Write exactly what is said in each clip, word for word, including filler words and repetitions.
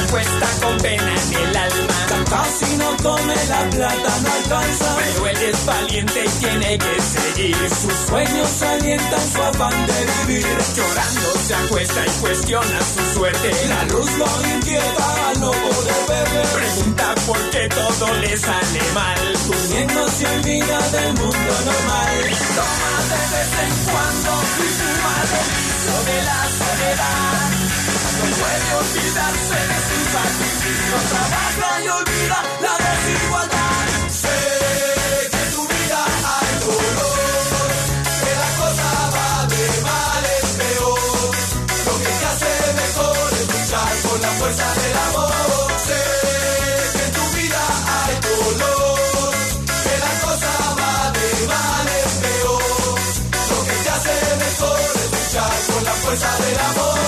acuesta con pena en el alma. Casi no come, la plata no alcanza, pero él es valiente y tiene que seguir. Sus sueños alientan su afán de vivir. Llorando se acuesta y cuestiona su suerte. La luz lo inquieta al no poder verle. Pregunta por qué todo le sale mal. Durmiendo se olvida del mundo normal. Toma de vez en cuando y fuma del vicio de la soledad. No puede olvidarse de su sacrificio. Trabaja y olvida la desigualdad. Sé que en tu vida hay dolor, que la cosa va de mal en peor. Lo que te hace mejor es luchar con la fuerza del amor. Sé que en tu vida hay dolor, que la cosa va de mal en peor. Lo que te hace mejor es luchar con la fuerza del amor.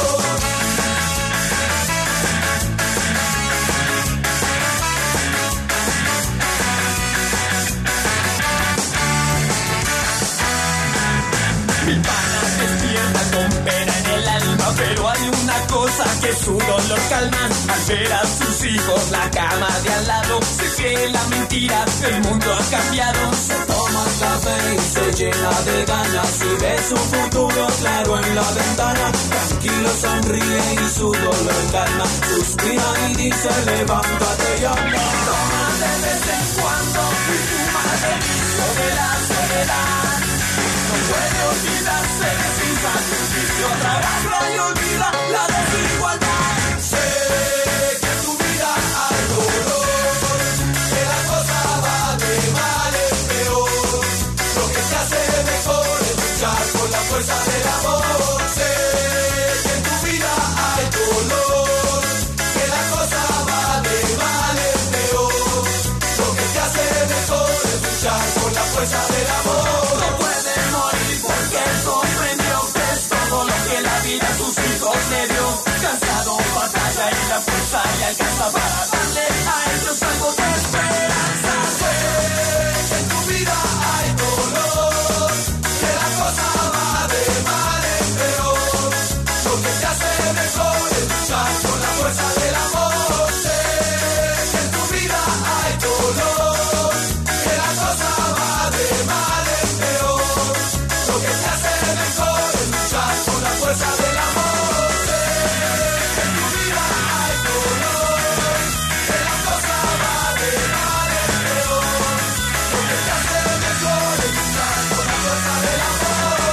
Mi pana despierta con pena en el alma, pero hay una cosa que su dolor calma. Al ver a sus hijos la cama de al lado, se cree la mentira, el mundo ha cambiado. Se toma café y se llena de ganas y ve su futuro claro en la ventana. Tranquilo sonríe y su dolor calma. Suspira y dice levántate y anda. Toma de vez en cuando y fuma del vicio de la soledad. No puede olvidarse de su sacrificio. Trabaja y olvida la desigualdad. Sé que en tu vida hay dolor, que la cosa va de mal en peor. Lo que te hace mejor es luchar con la fuerza del amor. Sé que en tu vida hay dolor, que la cosa va de mal en peor. Lo que te hace mejor es luchar con la fuerza del amor. No puede morir porque comprendió que es todo lo que la vida a sus hijos le dio. Cansado, batalla y la fuerza le alcanza para darle a ellos algo de esperanza. Sé que en tu vida hay dolor, que la cosa va de mal en peor. Lo que te hace mejor es luchar con la fuerza del amor. Sé que en tu vida hay dolor, que la cosa va de mal en peor. Lo que te hace mejor es luchar con la fuerza del amor. Sé que en tu vida hay dolor, que la cosa va de mal en peor. Lo que te hace mejor es luchar con la fuerza del amor.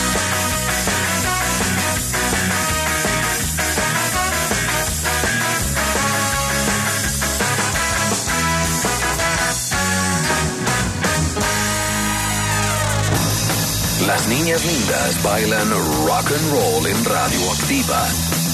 Las niñas lindas bailan rock and roll en Radioactiva.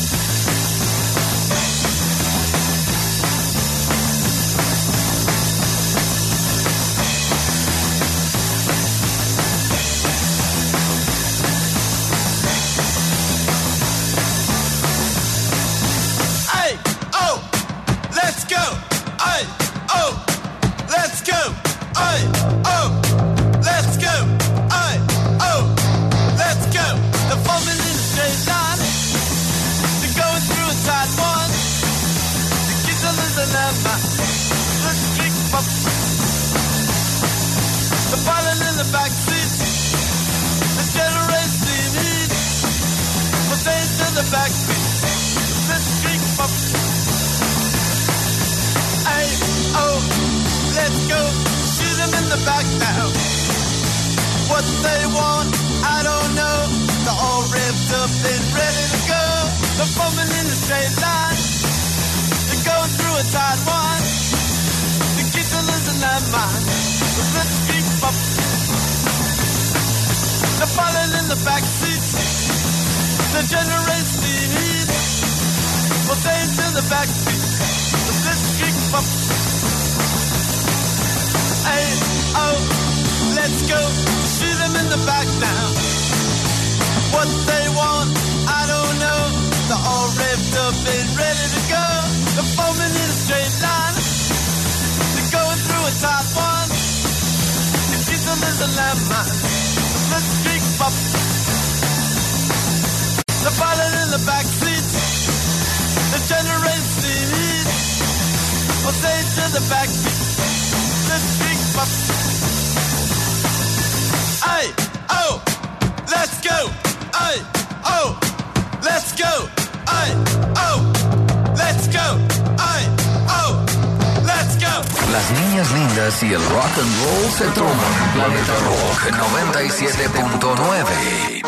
Ay, oh, let's go. Ay, oh, let's go. Ay, oh, let's go. Ay, oh, let's go. They're forming in a straight line. They're going through a tight one. The kids are losing their mind. Let's kick up. They're falling in the back seat. The generation heat. We're staying in the back seat. Let's kick up. Ay, oh, let's go. Shoot them in the back now. What they want, I don't know. They're all revved up and ready to go. They're forming in a straight line. They're going through a tight one. The kids are losing their mind. But let's keep up. They're falling in the back seat. The generation heat. Well, they's in the back seat. But let's keep up. Hey, oh, let's go. Shoot them in the back now. What they want, I don't know. They're all revved up and ready to go. They're forming in a straight line. They're going through a tight one. The kids are losing their mind. Let's keep up. They're falling in the back seat. The generation behind the back. Let's big pop. Hey, oh, let's go. Hey, oh, let's go. Hey, oh, let's go. Hey, oh, let's go. Las niñas lindas y el rock and roll se toman Planeta Rock noventa y siete punto nueve.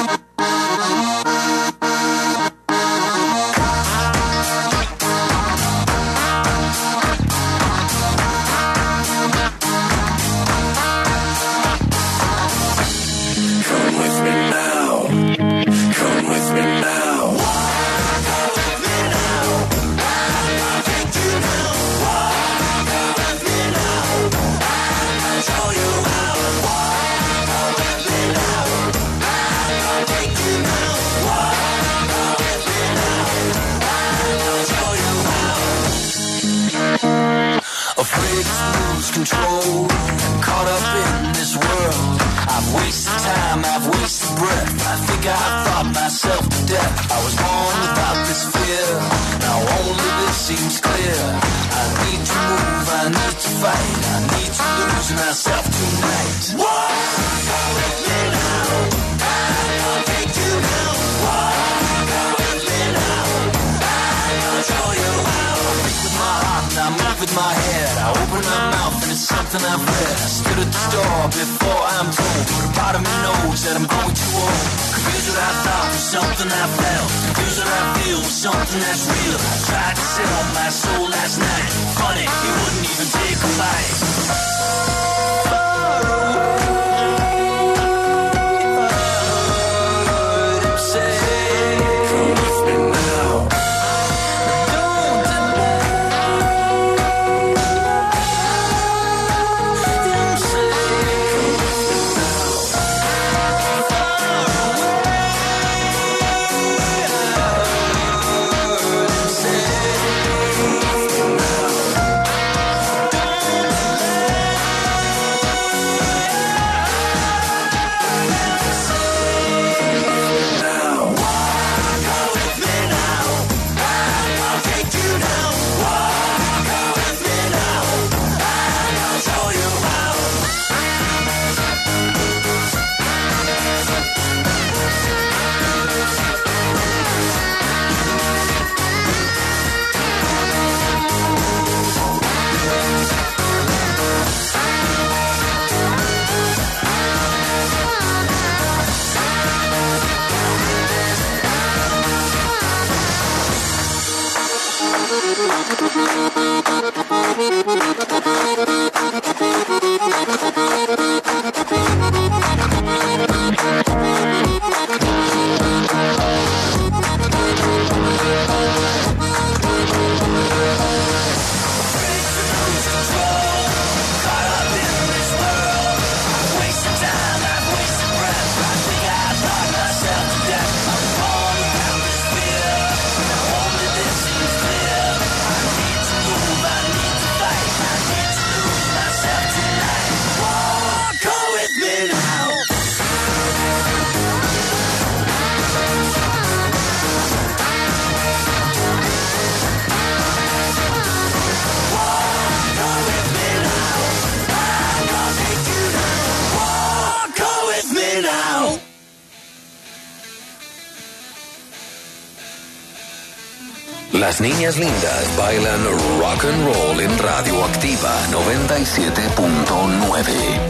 Afraid to lose control, caught up in this world. I've wasted time, I've wasted breath. I think I've thought myself to death. I was born without this fear, now only this seems clear. I need to move, I need to fight, I need to lose myself tonight. Walk with me now, I'll take you now. Walk with me now, I'll show you how. I think with my heart and I move with my head. I open my mouth and it's something I've read. I stood at the door before I'm told, but a part of me knows that I'm going too old. Confuse what I thought with something I felt. Confuse what I feel with something that's real. I tried to sell my soul last night. Funny, he wouldn't even take a bite. Far away, heard him say, come with me now. Don't deny him say, come with me now. Far away, heard him say, come with me now. Las niñas lindas bailan rock and roll en Radioactiva noventa y siete punto nueve.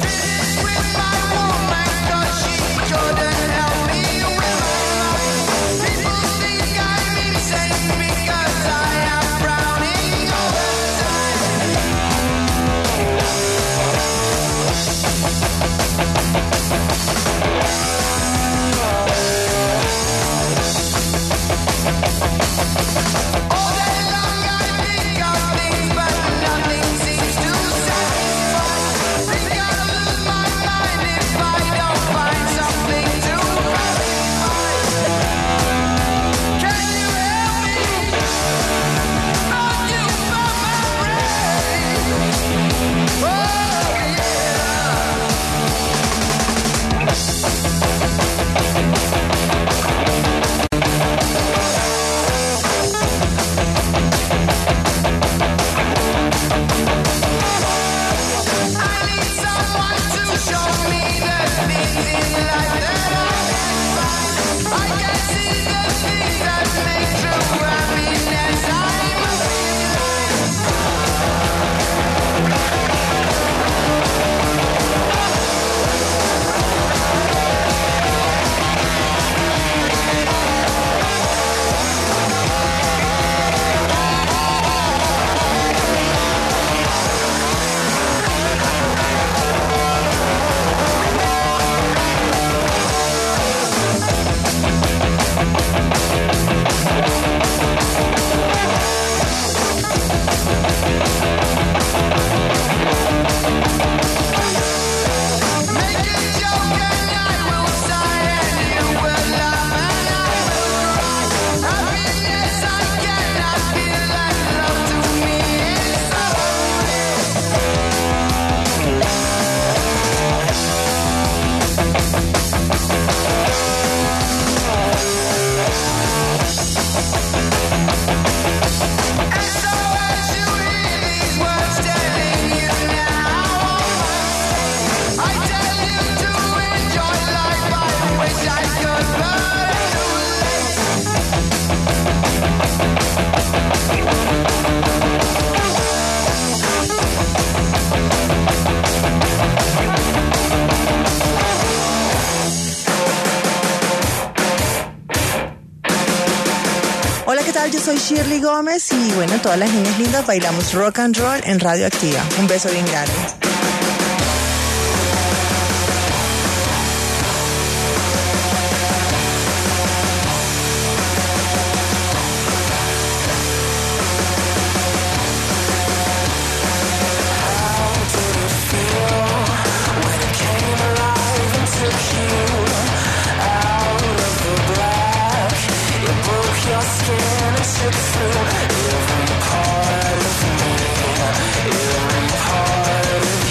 But nothing seems to satisfy. Think I lose my Hola, ¿qué tal? Yo soy Shirley Gómez y bueno, todas las niñas lindas bailamos rock and roll en Radio Activa. Un beso bien grande. Every part of me, every part of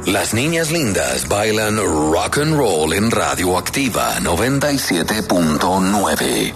Las niñas lindas bailan rock and roll en Radioactiva noventa y siete punto nueve.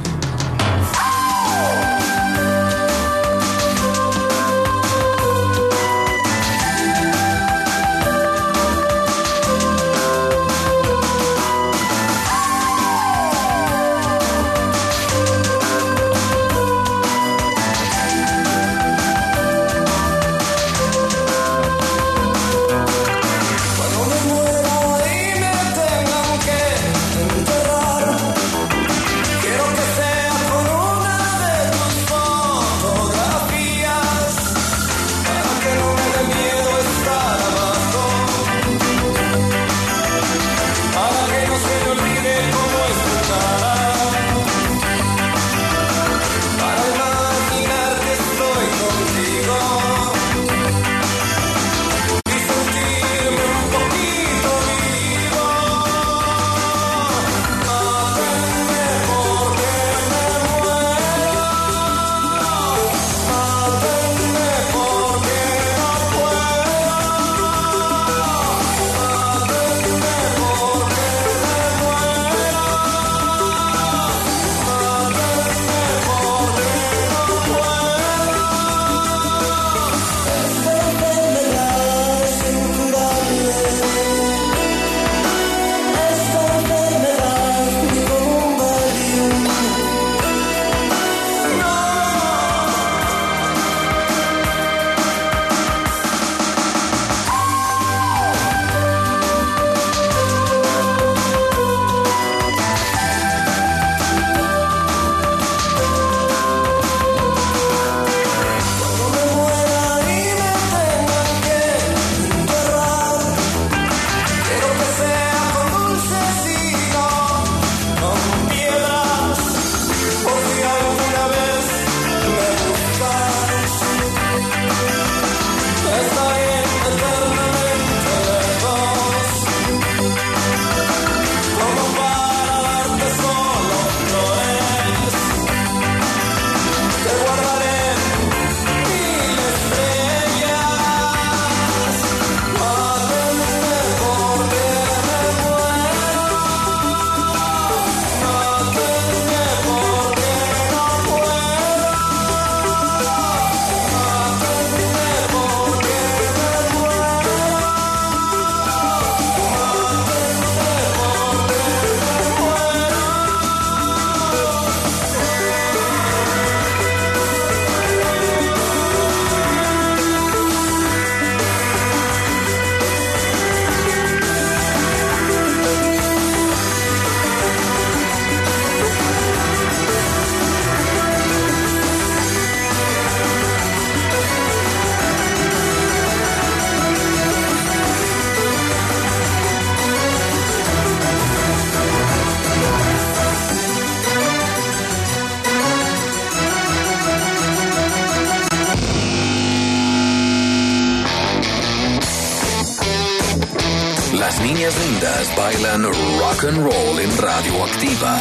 Las niñas lindas bailan rock and roll en Radioactiva.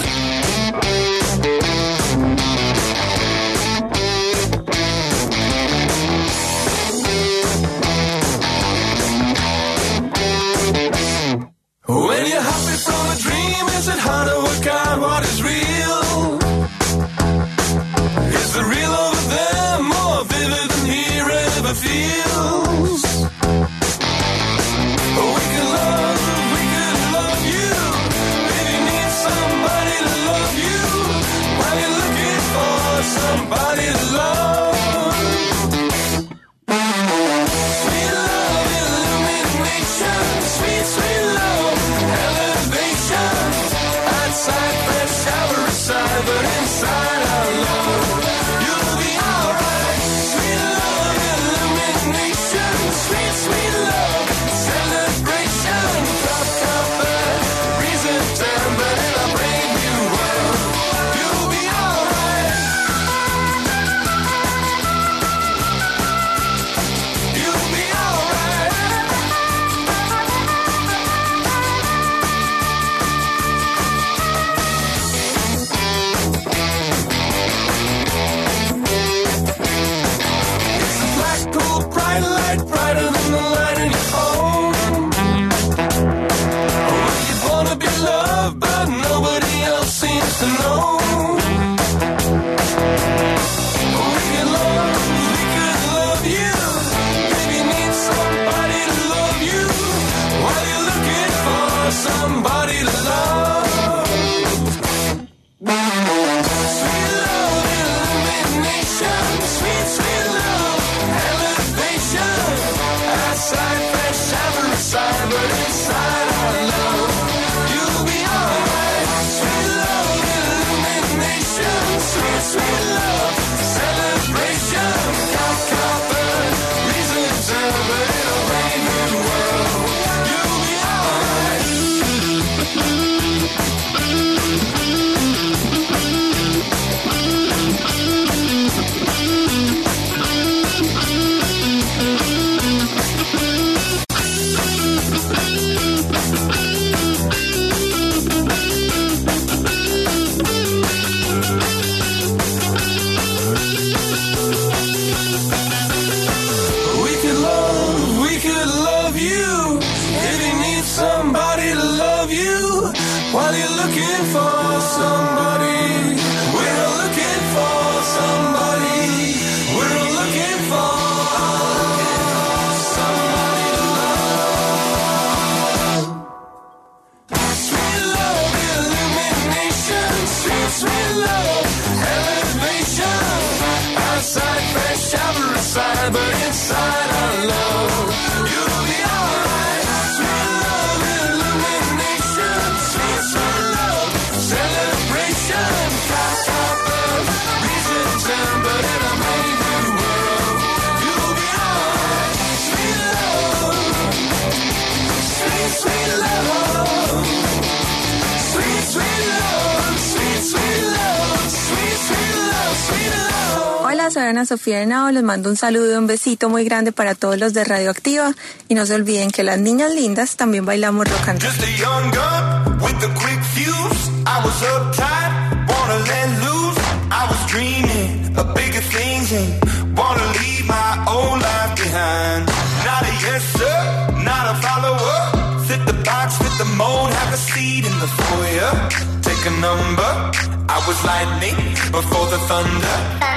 When you're happy from a dream, is it hard to work out what is real? Is the real over there more vivid than here ever feels? We could love, we could love you. Baby, need somebody to love you. side, but inside our love, you'll be alright. Sweet love, illumination, sweet, sweet love, celebration. Got copper, reason to tell, but in a brand new world, you'll be alright. Somebody to love you while you're looking for somebody. We're looking for somebody. We're looking for somebody to love. Sweet love, illumination. Sweet, sweet love, elevation. Outside, fresh shower inside, but inside our love, you'll be alright. Hola, soy Ana Sofía Henao, les mando un saludo y un besito muy grande para todos los de Radioactiva y no se olviden que las niñas lindas también bailamos rock and roll. Just a young gun with a quick fuse. I was uptight, wanna let loose. I was dreaming of bigger things and wanna leave my old life behind. Not a yes sir, not a follower. Fit the box, fit the mold, have a seat in the foyer. Take a number, I was lightning before the thunder.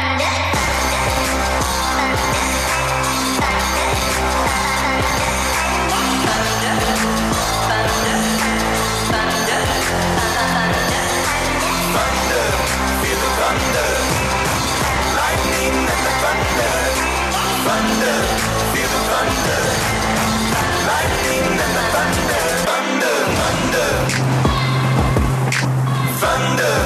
Thunder, feel the thunder. Lightning and the thunder. Thunder, feel the thunder. Lightning and the thunder. Thunder, thunder. Thunder.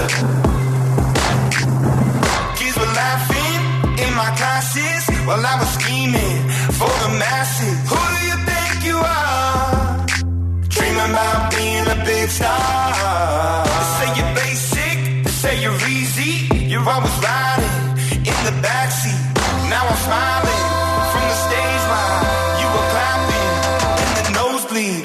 Kids were laughing in my classes while I was scheming for the masses. Who do you think you are? Dreaming about being a big star. They say you're basic, they say you're easy. You're always riding in the backseat. Now I'm smiling from the stage while you were clapping in the nosebleeds.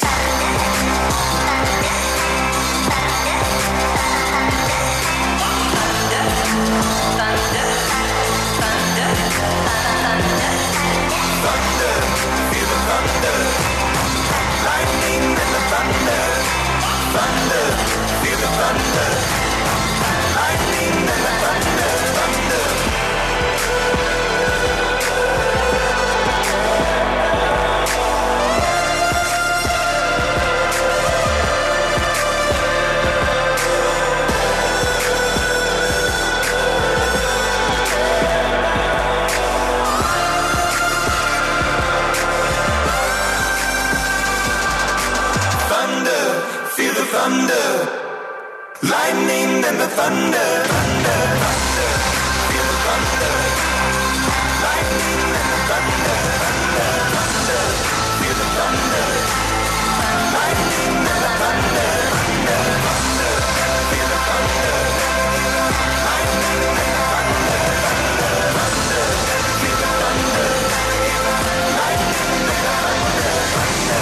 Thunder, feel the thunder. Lightning and the thunder. Thunder, feel the thunder. Lightning and the thunder. Thunder. Thunder, lightning and the thunder, thunder, thunder, feel the thunder, lightning and the thunder, thunder, thunder, feel the thunder, lightning and the thunder, thunder, thunder, feel the thunder, lightning and the thunder, thunder, thunder, feel the thunder, lightning and the thunder, thunder.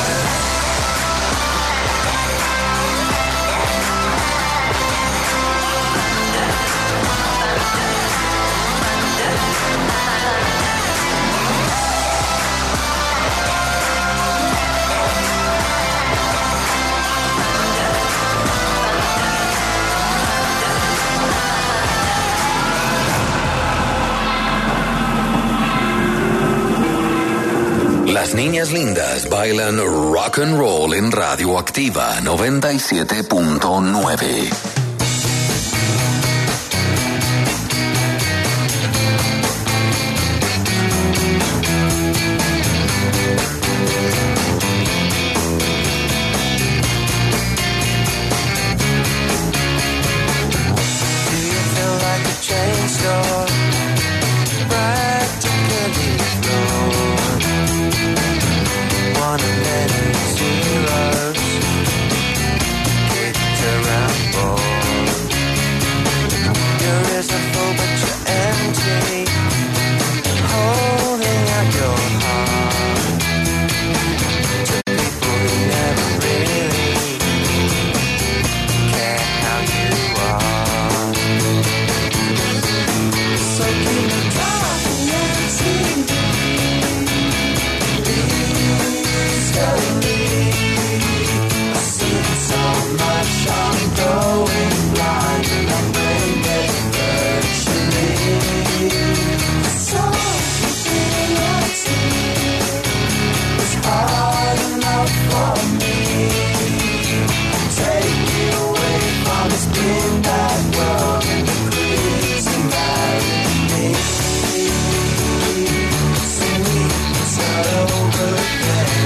Las niñas lindas bailan rock and roll en Radioactiva noventa y siete punto nueve. enough for me. Take me away from this big bad world and the creeds and marry me. See me start over again.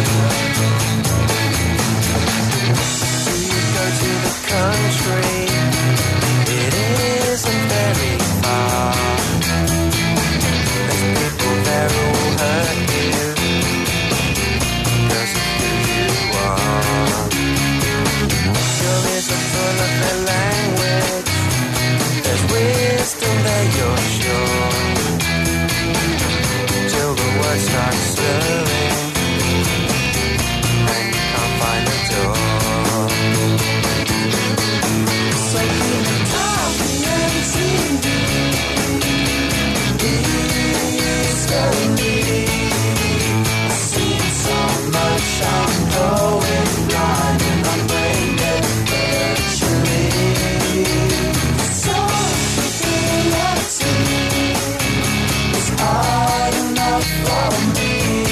Do you go to the country? It isn't very far. There's people there who'll hurt you because of who you are. Your ears are full of their language. There's wisdom there, you're sure. Till the words start slurring and you can't find the door. It's like being a talking and T V. I've seen so much, I'm going blind and I'm brain dead virtually. So reality is hard enough for me.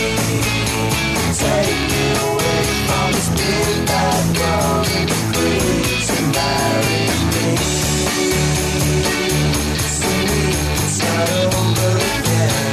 Take me away from this big bad world and the creeds and marry me. See me start over again.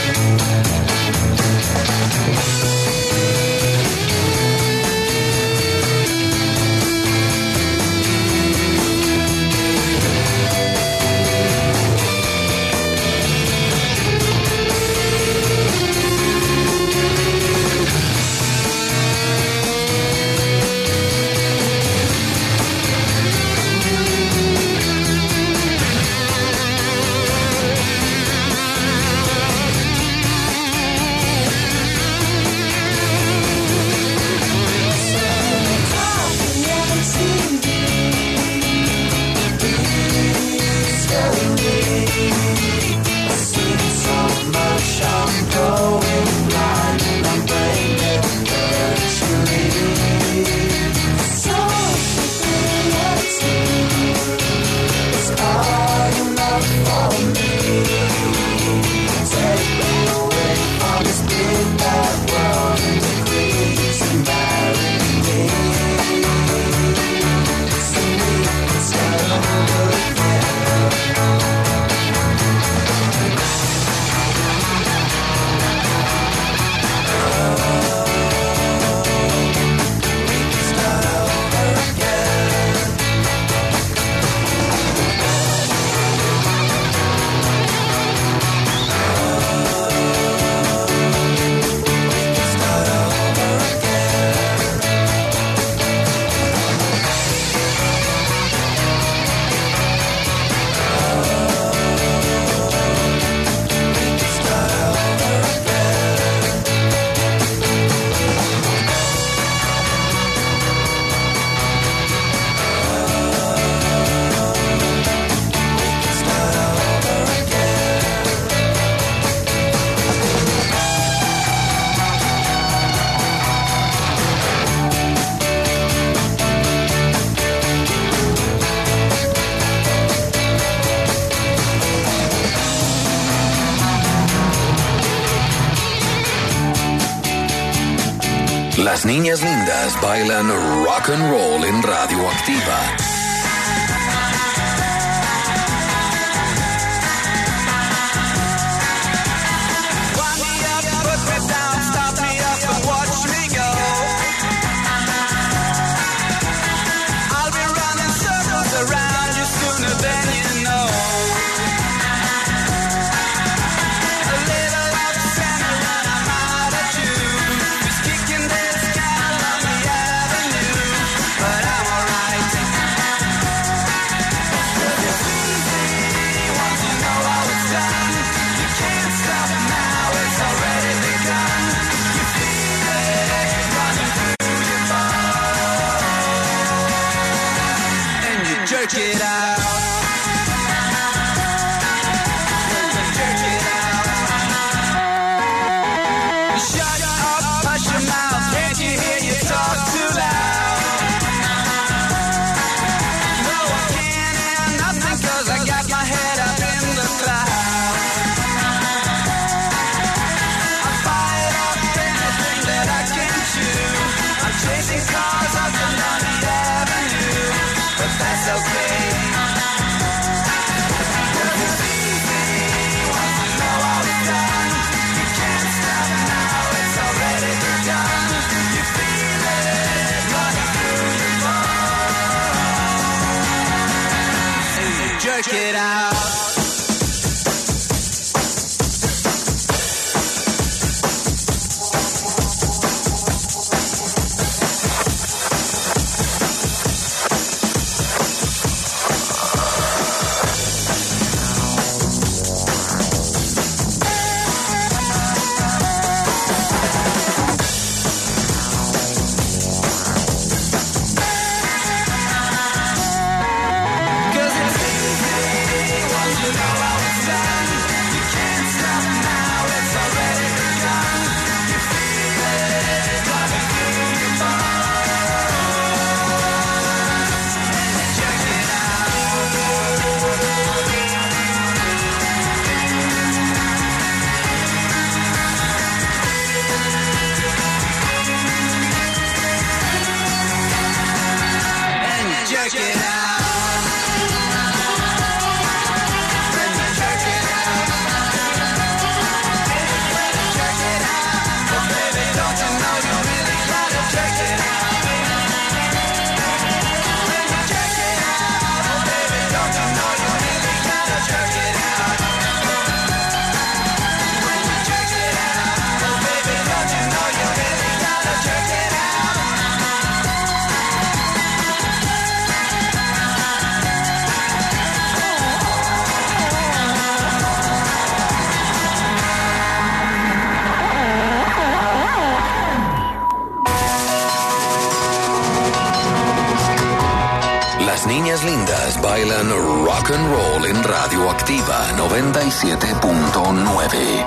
Las niñas lindas bailan rock and roll en Radioactiva. Jerk it out. Jerk it out. Shut up, hush your mouth. Can't you hear you talk too loud? No, I can't hear nothing 'cause I got my head up in the clouds. I bite off anything that I can chew. I'm jerk it out. Niñas lindas bailan rock and roll en Radioactiva noventa y siete punto nueve.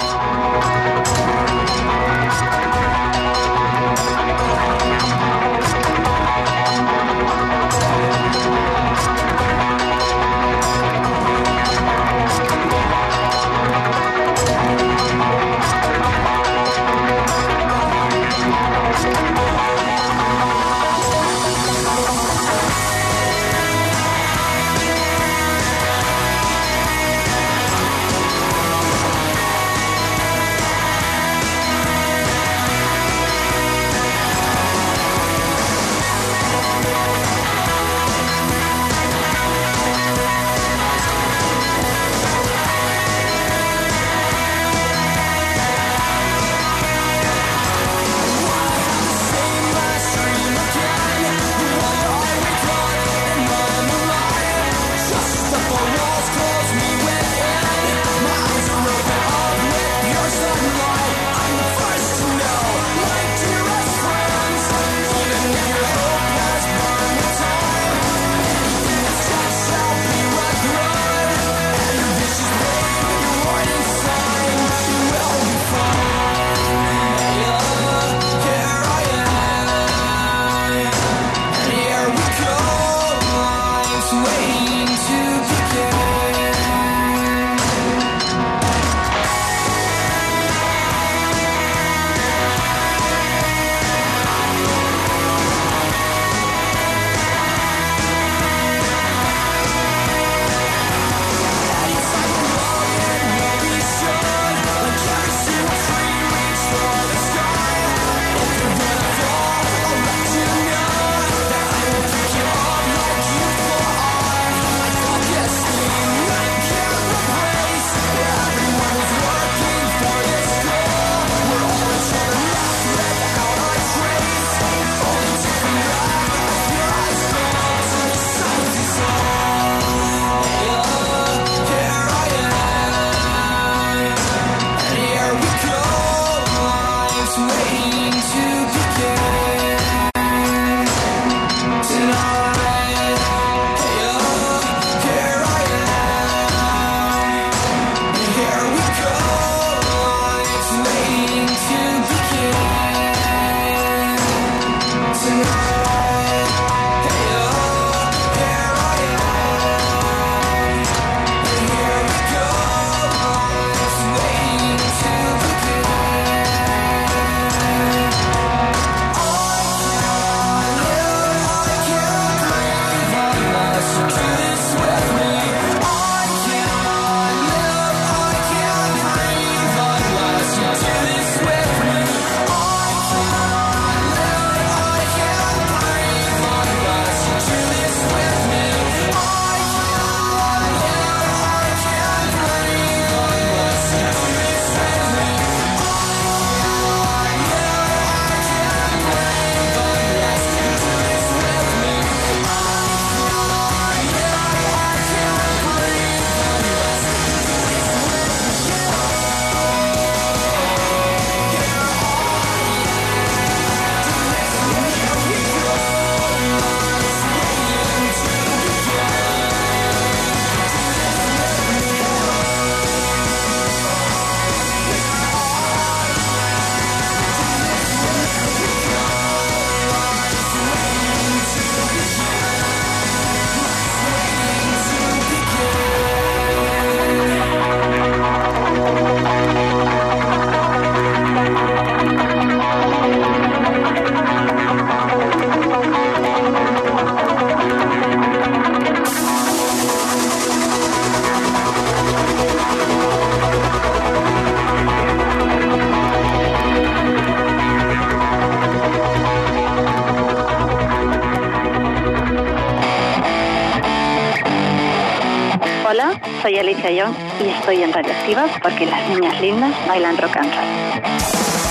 soy Alicia Young y estoy en Radioactiva porque las niñas lindas bailan rock and roll.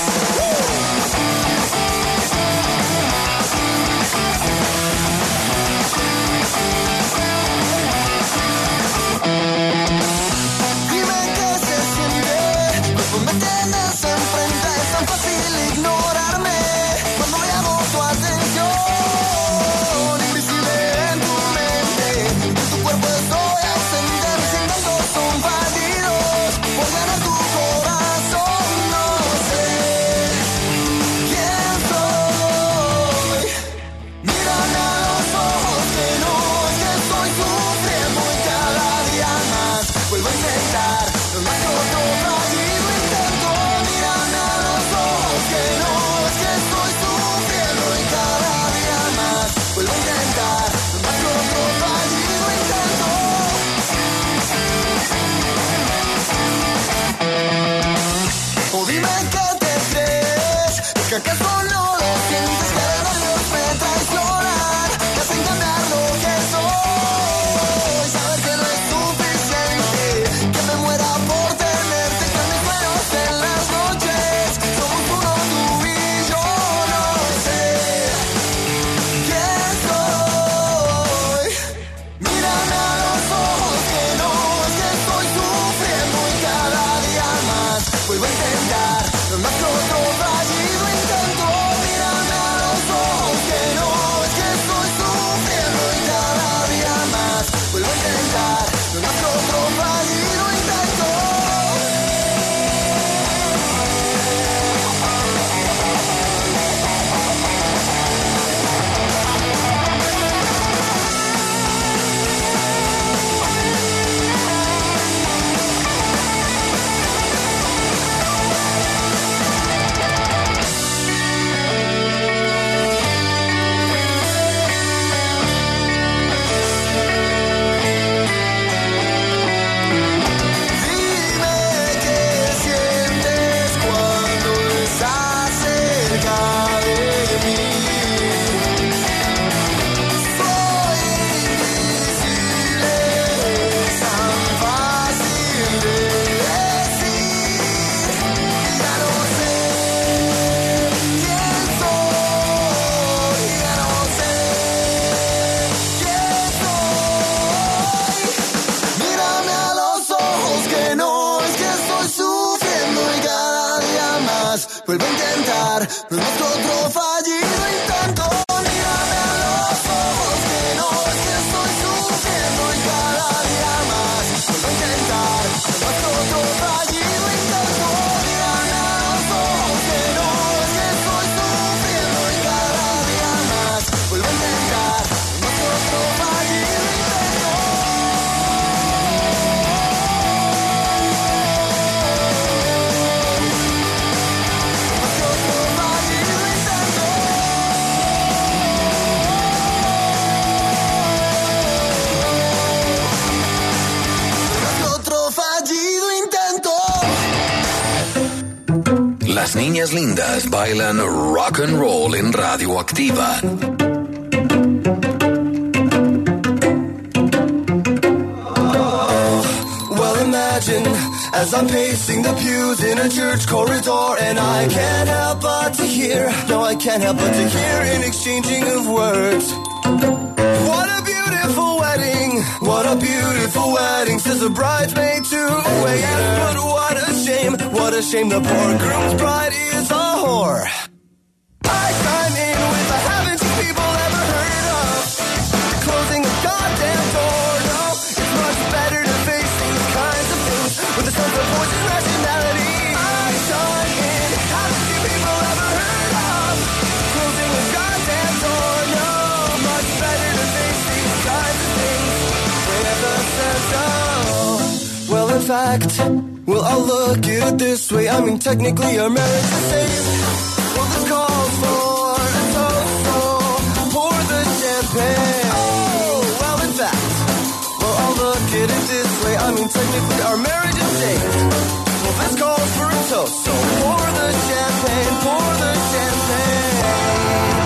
¿Acaso no lo sientes? Que de varios me traicionan, que hacen cambiar lo que soy. Saber que no es suficiente, que me muera por tenerte, que mis sueños en las noches somos uno tú y yo. No sé quién soy. Mírame a los ojos, que no es que estoy sufriendo y cada día más vuelvo a intentar, más que otro fallido intento. Mírame a los ojos, que no es que estoy sufriendo y cada día más vuelvo a intentar, más que otro fallido intento. Vuelvo a intentar, no es más que otro fallido intento. Mírame a los ojos, que no es que estoy sufriendo y cada día más vuelvo a intentar, no es más que otro fallido intento. Mírame a los ojos, que no es que estoy sufriendo y cada día más vuelvo a intentar, no es más que otro fallido intento. Las niñas lindas bailan rock and roll en Radioactiva. Well, imagine as I'm pacing the pews in a church corridor, and I can't help but to hear, no, I can't help but to hear an exchanging of words. What a beautiful wedding, what a beautiful wedding, says a bridesmaid to a waiter. But what a shame, what a shame, the poor groom's bride is a whore. I chime in with a haven't you people ever heard of closing a goddamn door? No, it's much better to face these kinds of things with a sense of voice and rationality. I chime in, haven't you people ever heard of closing a goddamn door? No, much better to face these kinds of things with a sense of, well, in fact, well, I'll look at it this way. I mean, technically our marriage is safe. Well, this calls for a toast, so pour the champagne. Oh, well, in fact, well, I'll look at it this way. I mean, technically our marriage is safe. Well, this calls for a toast, so pour the champagne, pour the champagne.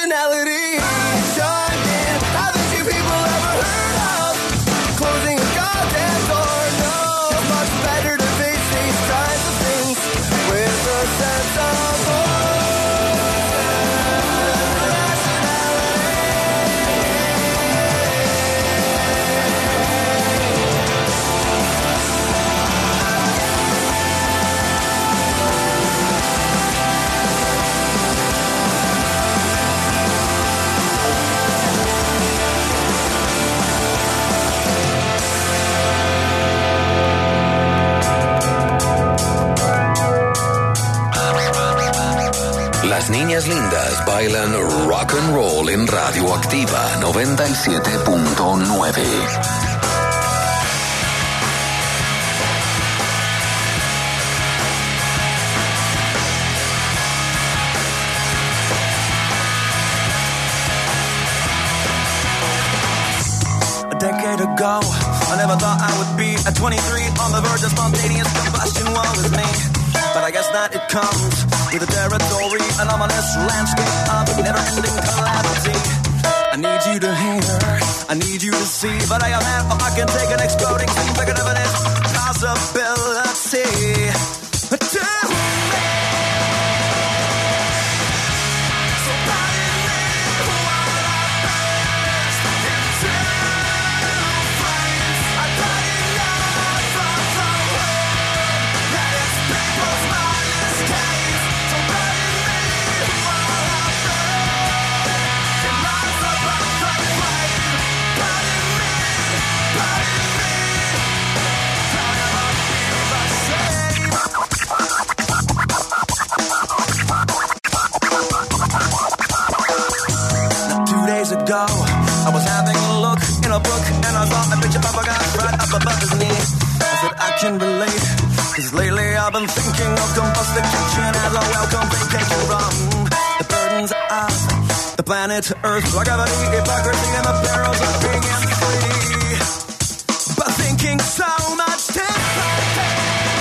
nationality. John Dan, haven't you people ever heard of closing a goddamn door? No, much better to face these kinds of things with a sense of hope. Las niñas lindas bailan rock and roll en Radioactiva noventa y siete punto nueve. A decade ago, I never thought I would be at twenty-three on the verge of spontaneous combustion. Woe is me. But I guess that it comes with a territory, an ominous landscape of never-ending calamity. I need you to hear, I need you to see, but I am half, I can take an exploding thing bigger than it is possibility. To me. So pardon me while I burst into flames. I thought enough from the world that it's people's mindless games. So pardon me while I burst in lies about the flame. Pardon me, pardon me, I'll never be the same. Now, two days ago, I was having a look in a book and I saw a picture of a guy right up above his knee. I said I can relate, cause lately I've been thinking of combustication as a welcome vacation from the burdens of the planet Earth, gravity, hypocrisy, and the perils of being free. But thinking so much different.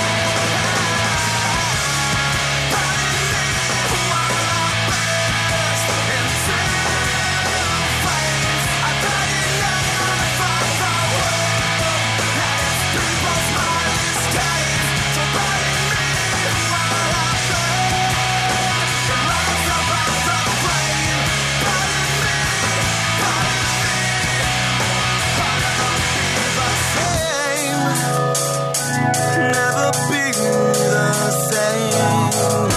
Never be the same.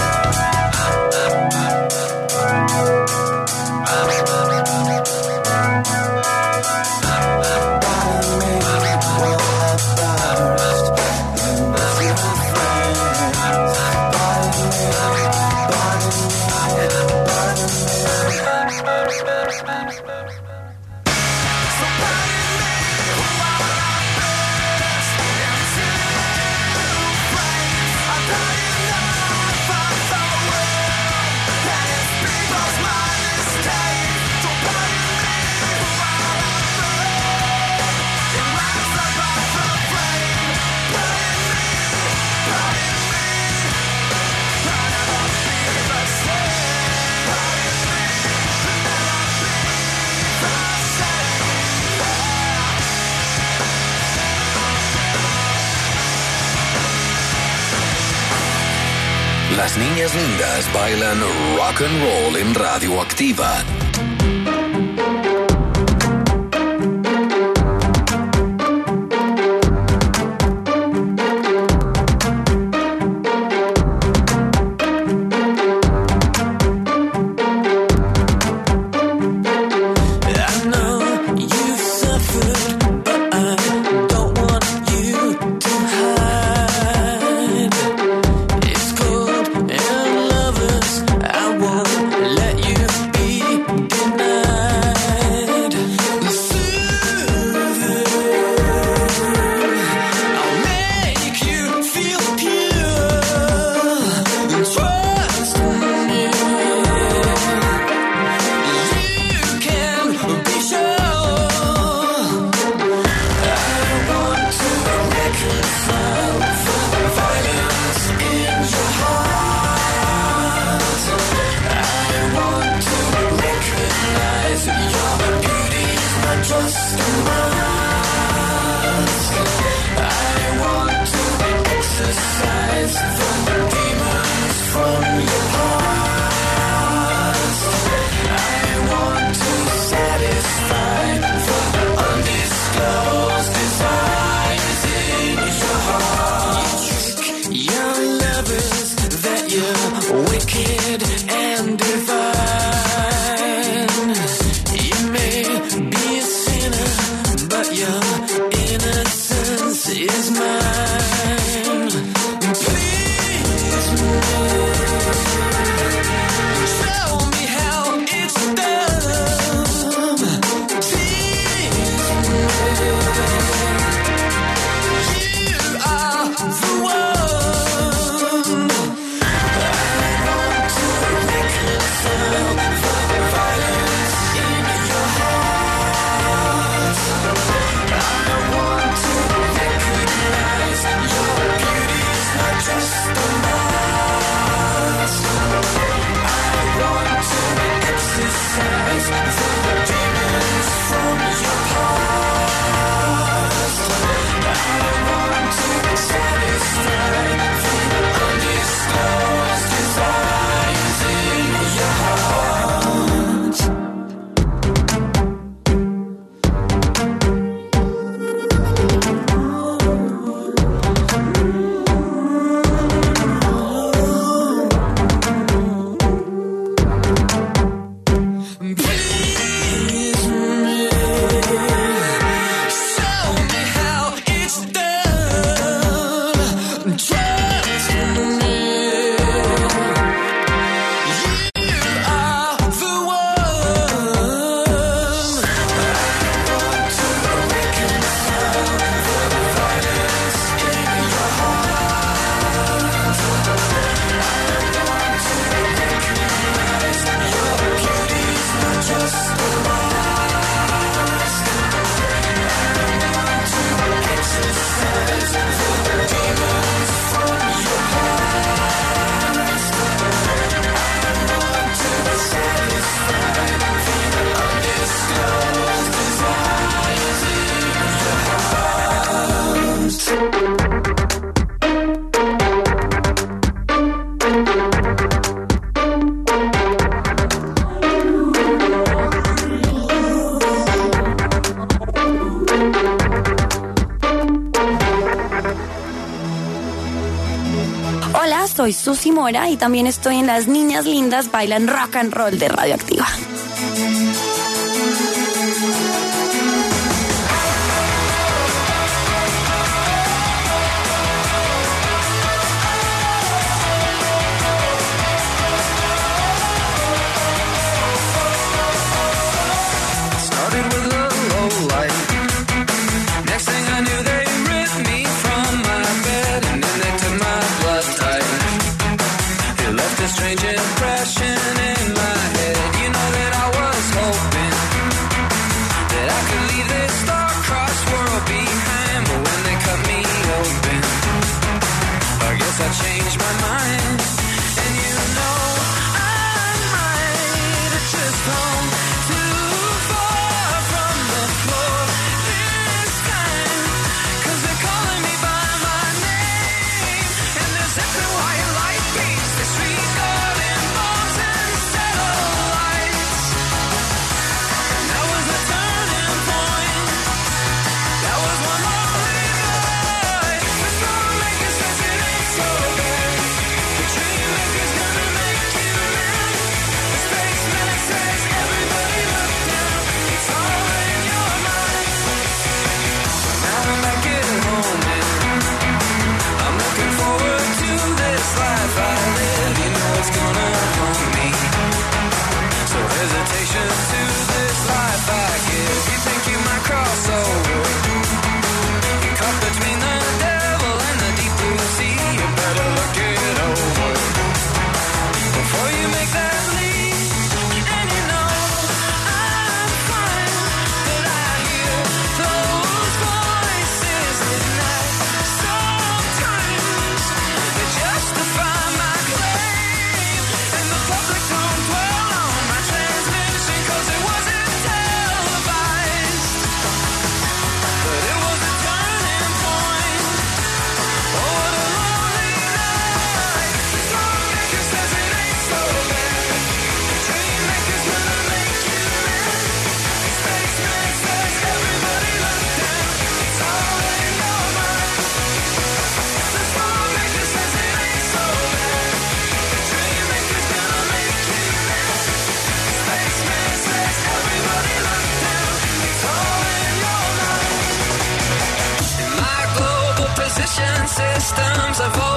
Pardon me while I burst into flames. Pardon me, pardon me, pardon me. So pardon me while I burst into flames. I thought enough of the world that it's people's mindless games. So pardon me while I burst in lies about the flame. Pardon me, pardon me, I'll never be the same. Pardon me, never be the same. Las niñas lindas bailan rock and roll en Radioactiva. I know you've suffered, but I don't want you to hide. It's cold and lovers, I won't let you be wicked and divine. You may be a sinner, but your innocence is mine. Please, tell me how it's done. Please, you are the one. I want to reconcile the violence in your heart. I want to recognize your beauty is not just a mask. I want to exercise the demons from your past. I want to satisfy the undisclosed desires in your heart. Please me, show me how it's done. Trust me, you are the one. I want to reconcile the violence in your heart. I want to recognize your beauty is not just a mask. I want to exercise the demons from your past. I want to satisfy the undisclosed desires in your Hola, soy Susi Mora y también estoy en Las Niñas Lindas Bailan Rock and Roll de Radioactiva. Started with a low light. Next thing I knew, they ripped me from my bed, and then they took my blood type. It left a strange impression in my head. You know that I was hoping that I could leave this star-crossed world behind, but when they cut me open, I guess I changed my mind. And you know I might have just gone too far from the floor this time, 'cause they're calling me by my name, and there's every white light beats, the street garden bombs and satellites. That was the turning point. That was one lonely night. The storm making sense, it ain't so bad. The dream se fue.